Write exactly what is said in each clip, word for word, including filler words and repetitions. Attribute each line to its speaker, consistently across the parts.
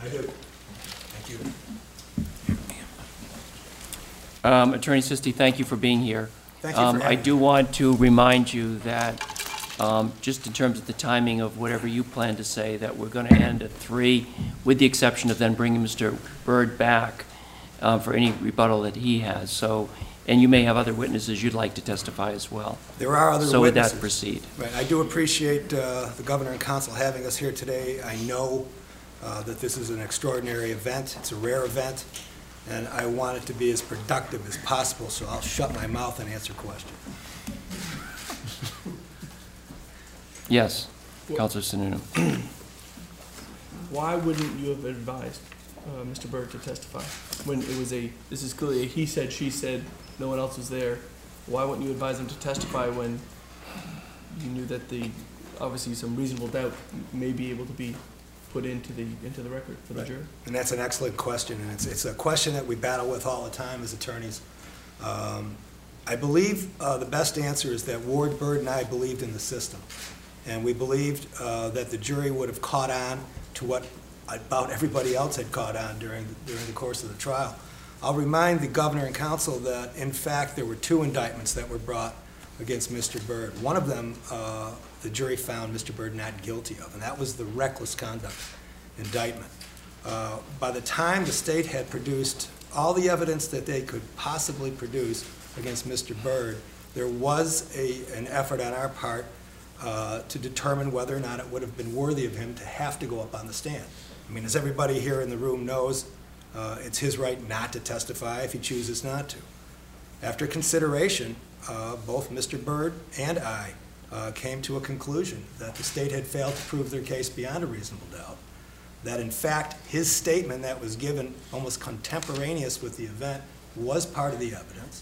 Speaker 1: I do. Thank you.
Speaker 2: Um, Attorney Sisti, thank you for being here.
Speaker 1: Thank you for
Speaker 2: Um, I
Speaker 1: having
Speaker 2: do
Speaker 1: me.
Speaker 2: want to remind you that, um, just in terms of the timing of whatever you plan to say, that we're going to end at three, with the exception of then bringing Mister Byrd back uh, for any rebuttal that he has. So, and you may have other witnesses you'd like to testify as well.
Speaker 1: There are other
Speaker 2: So with
Speaker 1: witnesses.
Speaker 2: that, proceed.
Speaker 1: Right. I do appreciate uh, the Governor and Council having us here today. I know uh, that this is an extraordinary event. It's a rare event, and I want it to be as productive as possible, so I'll shut my mouth and answer questions.
Speaker 2: Yes, Councilor Sununu.
Speaker 3: Why wouldn't you have advised uh, Mister Byrd to testify when it was a, this is clearly a he said, she said, no one else was there? Why wouldn't you advise him to testify when you knew that the, obviously some reasonable doubt may be able to be put into the, into the record for the
Speaker 1: Right.
Speaker 3: jury?
Speaker 1: And that's an excellent question, and it's, it's a question that we battle with all the time as attorneys. Um, I believe uh, the best answer is that Ward Byrd and I believed in the system, and we believed uh, that the jury would have caught on to what about everybody else had caught on during, during the course of the trial. I'll remind the Governor and Council that, in fact, there were two indictments that were brought against Mister Byrd. One of them, uh, the jury found Mister Byrd not guilty of, and that was the reckless conduct indictment. Uh, by the time the state had produced all the evidence that they could possibly produce against Mister Byrd, there was a, an effort on our part uh, to determine whether or not it would have been worthy of him to have to go up on the stand. I mean, as everybody here in the room knows, uh, it's his right not to testify if he chooses not to. After consideration, uh, both Mister Byrd and I uh, came to a conclusion that the state had failed to prove their case beyond a reasonable doubt, that in fact his statement that was given almost contemporaneous with the event was part of the evidence,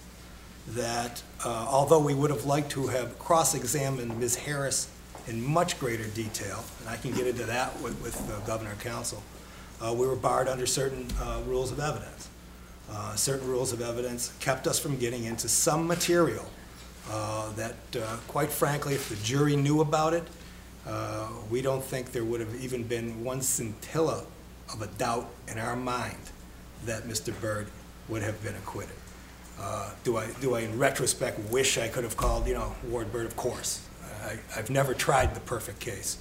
Speaker 1: that uh, although we would have liked to have cross-examined Miz Harris in much greater detail, and I can get into that with, with the Governor and Council, uh, we were barred under certain uh, rules of evidence. Uh, certain rules of evidence kept us from getting into some material uh, that, uh, quite frankly, if the jury knew about it, uh, we don't think there would have even been one scintilla of a doubt in our mind that Mister Byrd would have been acquitted. Uh, do I, do I, in retrospect, wish I could have called, you know, Ward Byrd? Of course. I, I've never tried the perfect case.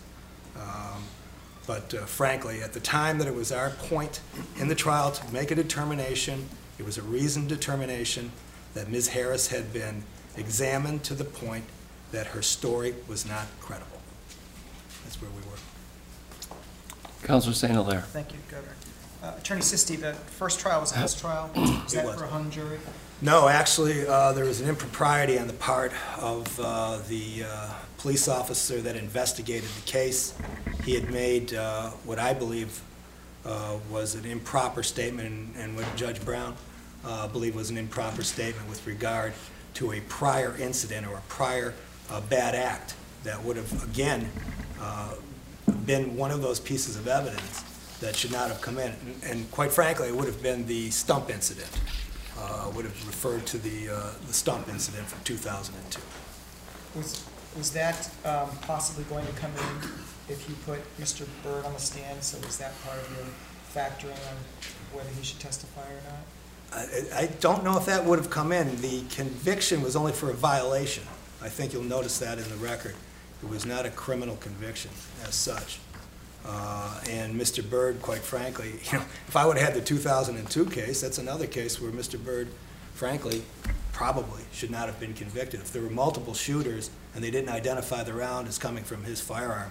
Speaker 1: Um, but uh, frankly, at the time that it was our point in the trial to make a determination, it was a reasoned determination that Miz Harris had been examined to the point that her story was not credible. That's where we were.
Speaker 2: Councilor Saint Hilaire.
Speaker 4: Thank you, Governor. Uh, Attorney Sisti, the first trial was a mistrial. Was
Speaker 1: It
Speaker 4: that
Speaker 1: was.
Speaker 4: for a hung jury?
Speaker 1: No, actually, uh, there was an impropriety on the part of uh, the uh, police officer that investigated the case. He had made uh, what I believe uh, was an improper statement, and, and what Judge Brown uh, believed was an improper statement with regard to a prior incident or a prior uh, bad act that would have, again, uh, been one of those pieces of evidence that should not have come in. And, and quite frankly, it would have been the stump incident. Uh, would have referred to the, uh, the stump incident from two thousand two.
Speaker 4: Was, was that um, possibly going to come in if you put Mister Byrd on the stand? So was that part of your factoring on whether he should testify or not?
Speaker 1: I, I don't know if that would have come in. The conviction was only for a violation. I think you'll notice that in the record. It was not a criminal conviction as such. Uh, and Mister Byrd, quite frankly, you know, if I would have had the two thousand two case, that's another case where Mister Byrd, frankly, probably should not have been convicted. If there were multiple shooters and they didn't identify the round as coming from his firearm,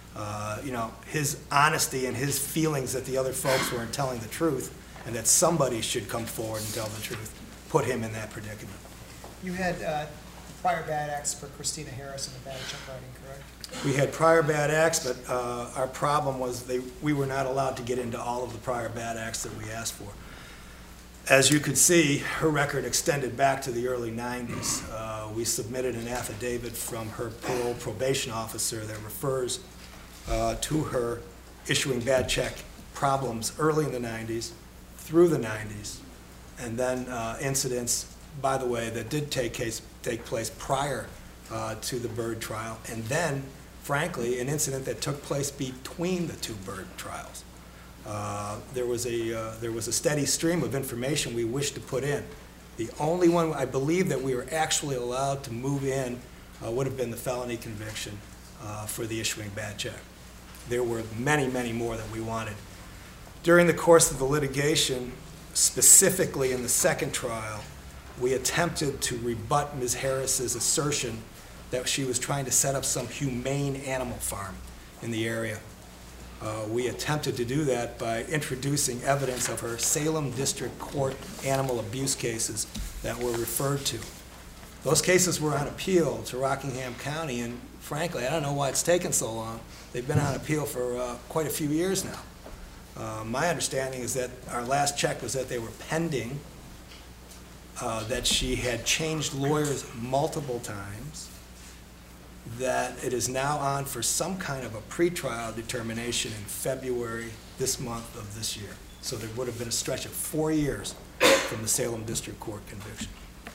Speaker 1: uh, you know, his honesty and his feelings that the other folks weren't telling the truth and that somebody should come forward and tell the truth put him in that predicament.
Speaker 4: You had uh, prior bad acts for Christina Harris in the bad check writing, correct?
Speaker 1: We had prior bad acts, but uh, our problem was they, we were not allowed to get into all of the prior bad acts that we asked for. As you could see, her record extended back to the early nineties. Uh, we submitted an affidavit from her parole probation officer that refers uh, to her issuing bad check problems early in the nineties, through the nineties, and then uh, incidents, by the way, that did take, case, take place prior uh, to the Byrd trial, and then, frankly, an incident that took place between the two Byrd trials. Uh, There was a, uh, there was a steady stream of information we wished to put in. The only one I believe that we were actually allowed to move in uh, would have been the felony conviction uh, for the issuing bad check. There were many, many more that we wanted. During the course of the litigation, specifically in the second trial, we attempted to rebut Miz Harris's assertion that she was trying to set up some humane animal farm in the area. Uh, we attempted to do that by introducing evidence of her Salem District Court animal abuse cases that were referred to. Those cases were on appeal to Rockingham County, and frankly, I don't know why it's taken so long. They've been on appeal for uh, quite a few years now. Uh, my understanding is that our last check was that they were pending, uh, that she had changed lawyers multiple times, that it is now on for some kind of a pretrial determination in February this month of this year. So there would have been a stretch of four years from the Salem District Court conviction.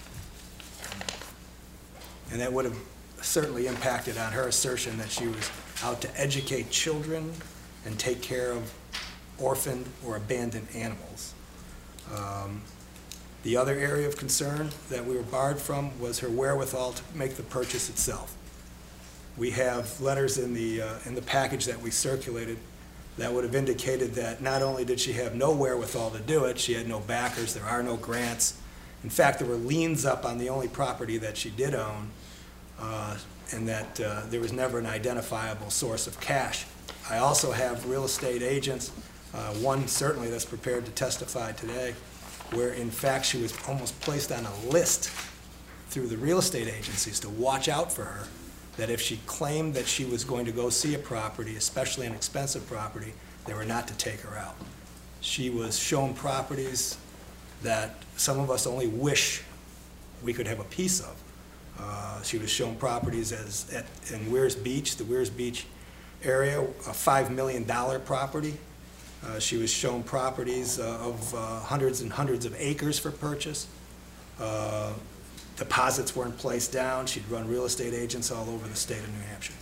Speaker 1: And that would have certainly impacted on her assertion that she was out to educate children and take care of orphaned or abandoned animals. Um, the other area of concern that we were barred from was her wherewithal to make the purchase itself. We have letters in the, uh, in the package that we circulated that would have indicated that not only did she have no wherewithal to do it, she had no backers, there are no grants. In fact, there were liens up on the only property that she did own, uh, and that uh, there was never an identifiable source of cash. I also have real estate agents, uh, one certainly that's prepared to testify today, where in fact she was almost placed on a list through the real estate agencies to watch out for her, that if she claimed that she was going to go see a property, especially an expensive property, they were not to take her out. She was shown properties that some of us only wish we could have a piece of. Uh, she was shown properties as at, in Weirs Beach, the Weirs Beach area, a five million dollar property. Uh, she was shown properties uh, of uh, hundreds and hundreds of acres for purchase. Uh, Deposits weren't placed down. She'd run real estate agents all over the state of New Hampshire.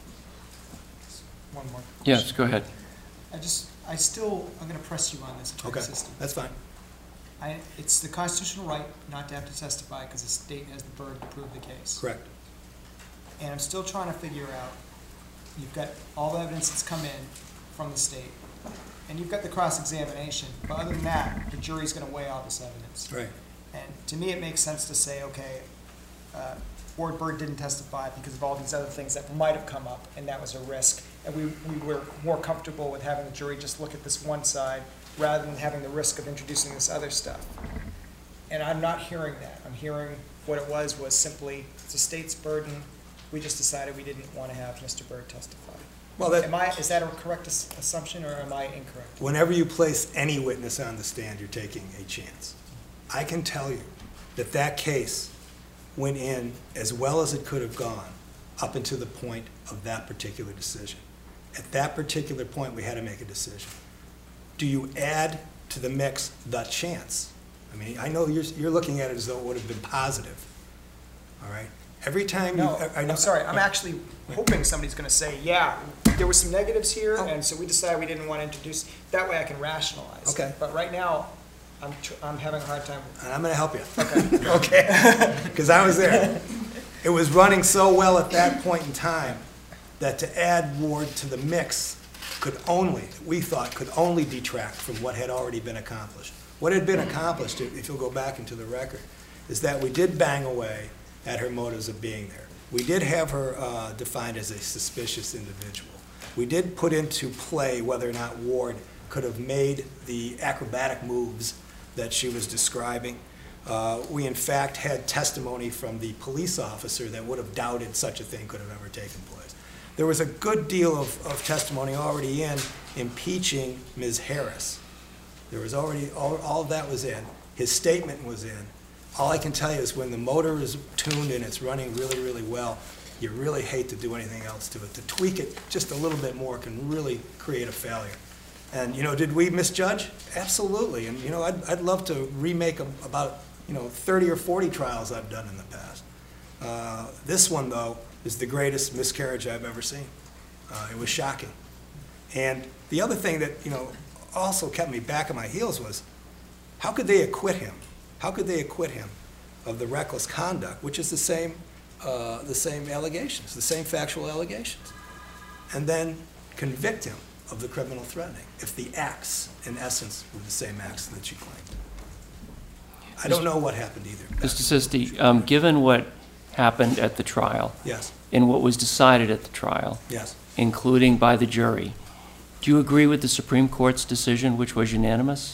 Speaker 4: One more.
Speaker 2: Yes, go ahead.
Speaker 4: I just, I still, I'm gonna press you on this attorney
Speaker 1: Okay,
Speaker 4: system.
Speaker 1: that's fine.
Speaker 4: I, it's the constitutional right not to have to testify because the state has the burden to prove the case.
Speaker 1: Correct.
Speaker 4: And I'm still trying to figure out, you've got all the evidence that's come in from the state, and you've got the cross-examination, but other than that, the jury's gonna weigh all this evidence.
Speaker 1: Right.
Speaker 4: And to me, it makes sense to say, okay, uh, Ward Bird didn't testify because of all these other things that might have come up, and that was a risk. And we, we were more comfortable with having the jury just look at this one side rather than having the risk of introducing this other stuff. And I'm not hearing that. I'm hearing what it was was simply, it's the state's burden. We just decided we didn't want to have Mister Bird testify.
Speaker 1: Well, that,
Speaker 4: Am I, is that a correct as- assumption, or am I incorrect?
Speaker 1: whenever you place any witness on the stand, you're taking a chance. I can tell you that that case went in as well as it could have gone up until the point of that particular decision. At that particular point, we had to make a decision. Do you add to the mix the chance? I mean, I know you're, you're looking at it as though it would have been positive, all right? Every time you...
Speaker 4: No,
Speaker 1: I know,
Speaker 4: I'm sorry, I'm actually hoping somebody's gonna say, yeah, there were some negatives here,
Speaker 1: Oh.
Speaker 4: and so we decided we didn't wanna introduce, that way I can rationalize.
Speaker 1: Okay.
Speaker 4: But right now, I'm, tr- I'm having a hard time.
Speaker 1: And I'm going to help you.
Speaker 4: Okay.
Speaker 1: Okay? Because I was there. It was running so well at that point in time that to add Ward to the mix could only, we thought, could only detract from what had already been accomplished. What had been accomplished, if you'll go back into the record, is that we did bang away at her motives of being there. We did have her uh, defined as a suspicious individual. We did put into play whether or not Ward could have made the acrobatic moves that she was describing. Uh, we in fact had testimony from the police officer that would have doubted such a thing could have ever taken place. There was a good deal of, of testimony already in impeaching Miz Harris. There was already, all, all of that was in. His statement was in. All I can tell you is when the motor is tuned and it's running really, really well, you really hate to do anything else to it. To tweak it just a little bit more can really create a failure. And, you know, did we misjudge? Absolutely. And, you know, I'd, I'd love to remake a, about, you know, thirty or forty trials I've done in the past. Uh, this one, though, is the greatest miscarriage I've ever seen. Uh, it was shocking. And the other thing that, you know, also kept me back on my heels was, how could they acquit him? How could they acquit him of the reckless conduct, which is the same, uh, the same allegations, the same factual allegations, and then convict him of the criminal threatening, if the acts, in essence, were the same acts that you claimed? I don't know what happened either.
Speaker 2: Mister Sisti, um, given what happened at the trial
Speaker 1: Yes,
Speaker 2: and what was decided at the trial,
Speaker 1: yes.
Speaker 2: including by the jury, do you agree with the Supreme Court's decision, which was unanimous?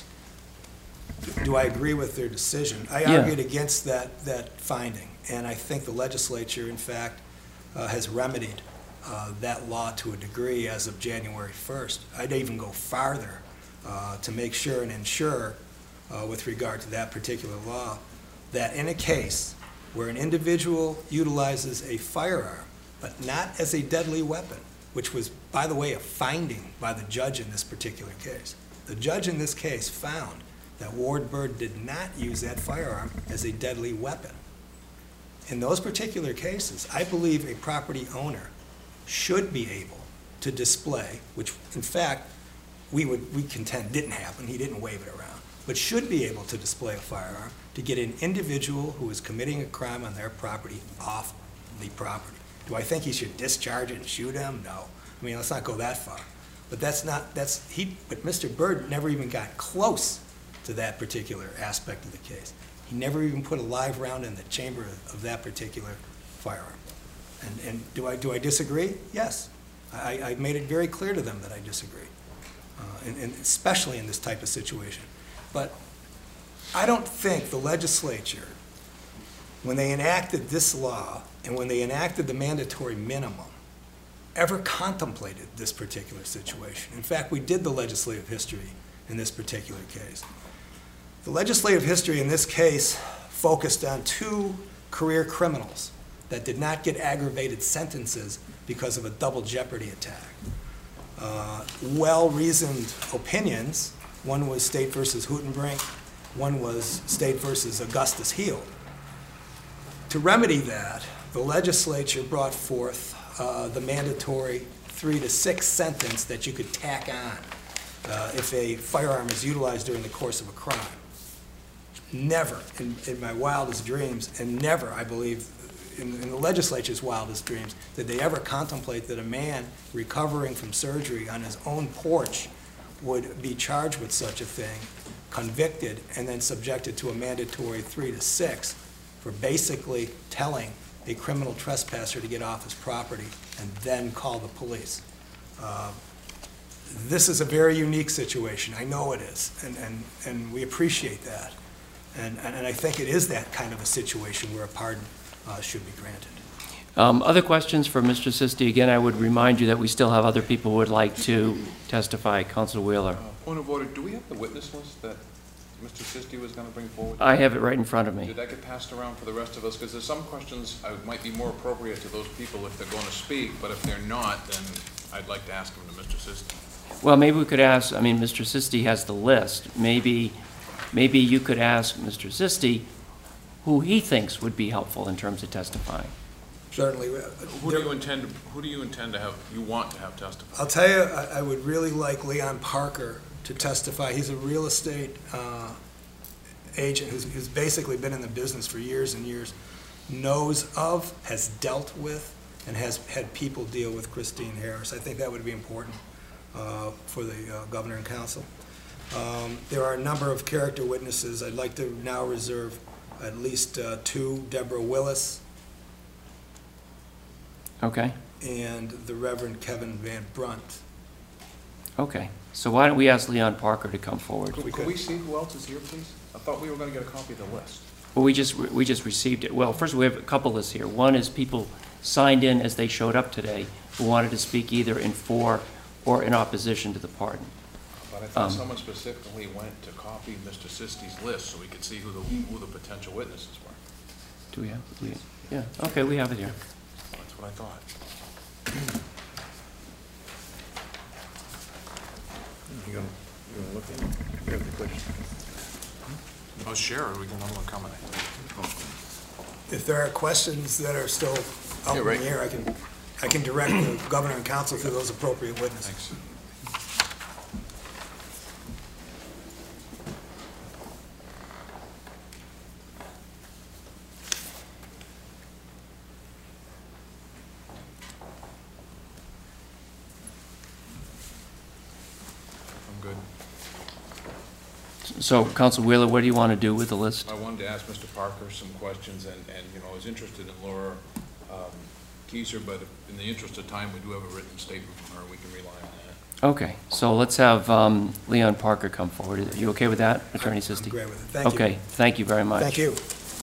Speaker 1: Do I agree with their decision? I
Speaker 2: Yeah.
Speaker 1: argued against that, that finding, and I think the legislature, in fact, uh, has remedied uh, that law to a degree as of January first. I'd even go farther uh, to make sure and ensure, uh, with regard to that particular law, that in a case where an individual utilizes a firearm, but not as a deadly weapon, which was, by the way, a finding by the judge in this particular case. The judge in this case found that Ward Bird did not use that firearm as a deadly weapon. In those particular cases, I believe a property owner should be able to display, which in fact, we would, we contend didn't happen, he didn't wave it around, but should be able to display a firearm to get an individual who is committing a crime on their property off the property. Do I think he should discharge it and shoot him? No. I mean, let's not go that far. But that's not, that's, he, but Mister Bird never even got close to that particular aspect of the case. He never even put a live round in the chamber of that particular firearm. And, and do I, do I disagree? Yes. I, I made it very clear to them that I disagree, uh, and, and especially in this type of situation. But I don't think the legislature, when they enacted this law and when they enacted the mandatory minimum, ever contemplated this particular situation. In fact, we did the legislative history in this particular case. The legislative history in this case focused on two career criminals that did not get aggravated sentences because of a double jeopardy attack. Uh, well-reasoned opinions. One was State versus Hootenbrink. One was State versus Augustus Heald. To remedy that, the legislature brought forth uh, the mandatory three to six sentence that you could tack on uh, if a firearm is utilized during the course of a crime. Never in, in my wildest dreams, and never, I believe, in, in the legislature's wildest dreams, did they ever contemplate that a man recovering from surgery on his own porch would be charged with such a thing, convicted, and then subjected to a mandatory three to six for basically telling a criminal trespasser to get off his property and then call the police. Uh, this is a very unique situation. I know it is, and, and, and we appreciate that. And, and I think it is that kind of a situation where a pardon uh, should be granted.
Speaker 2: Um, Other questions for Mister Sisti? Again, I would remind you that we still have other people who would like to testify. Council Wheeler.
Speaker 5: Uh, Point of order, do we have the witness list that Mister Sisti was going to bring forward?
Speaker 2: I have it right in front of me.
Speaker 5: Did that get passed around for the rest of us? Because there's some questions I might be more appropriate to those people if they're going to speak, but if they're not, then I'd like to ask them to Mister Sisti.
Speaker 2: Well, maybe we could ask, I mean, Mister Sisti has the list. Maybe, maybe you could ask Mister Sisti who he thinks would be helpful in terms of testifying.
Speaker 1: Certainly.
Speaker 5: Who do you intend, who do you intend to have, you want to have testify?
Speaker 1: I'll tell you, I, I would really like Leon Parker to testify. He's a real estate uh, agent who's, who's basically been in the business for years and years, knows of, has dealt with, and has had people deal with Christine Harris. I think that would be important uh, for the uh, governor and council. Um, there are a number of character witnesses. I'd like to now reserve at least uh, two, Deborah Willis
Speaker 2: Okay?
Speaker 1: and the Reverend Kevin Van Brunt.
Speaker 2: Okay. So why don't we ask Leon Parker to come forward?
Speaker 5: Could could we see who else is here, please? I thought we were going to get a copy of the list.
Speaker 2: Well, we just, we just received it. Well, first, we have a couple lists here. One is people signed in as they showed up today who wanted to speak either in for or in opposition to the pardon.
Speaker 5: But I thought
Speaker 2: Um,
Speaker 5: someone specifically went to copy Mister Sisti's list so we could see who the, who the potential witnesses were.
Speaker 2: Do we have, we, yeah, okay, we have it here.
Speaker 5: That's what I thought. You gonna, you gonna look at it? You have the question. Oh, sure, we can, I'm gonna comment.
Speaker 1: If there are questions that are still up
Speaker 5: Yeah,
Speaker 1: in
Speaker 5: right.
Speaker 1: the air, I can, I can direct the governor and council to those appropriate witnesses.
Speaker 5: Thanks.
Speaker 2: So, Counsel Wheeler, what do you want to do with the list?
Speaker 5: I wanted to ask Mister Parker some questions, and, and, you know, I was interested in Laura um, Keiser, but in the interest of time, we do have a written statement from her, and we can rely on that.
Speaker 2: Okay, so let's have um, Leon Parker come forward. Are you okay with that, Attorney
Speaker 1: I'm
Speaker 2: Sisti?
Speaker 1: great with it. Thank you.
Speaker 2: Okay, thank you very much.
Speaker 1: Thank you.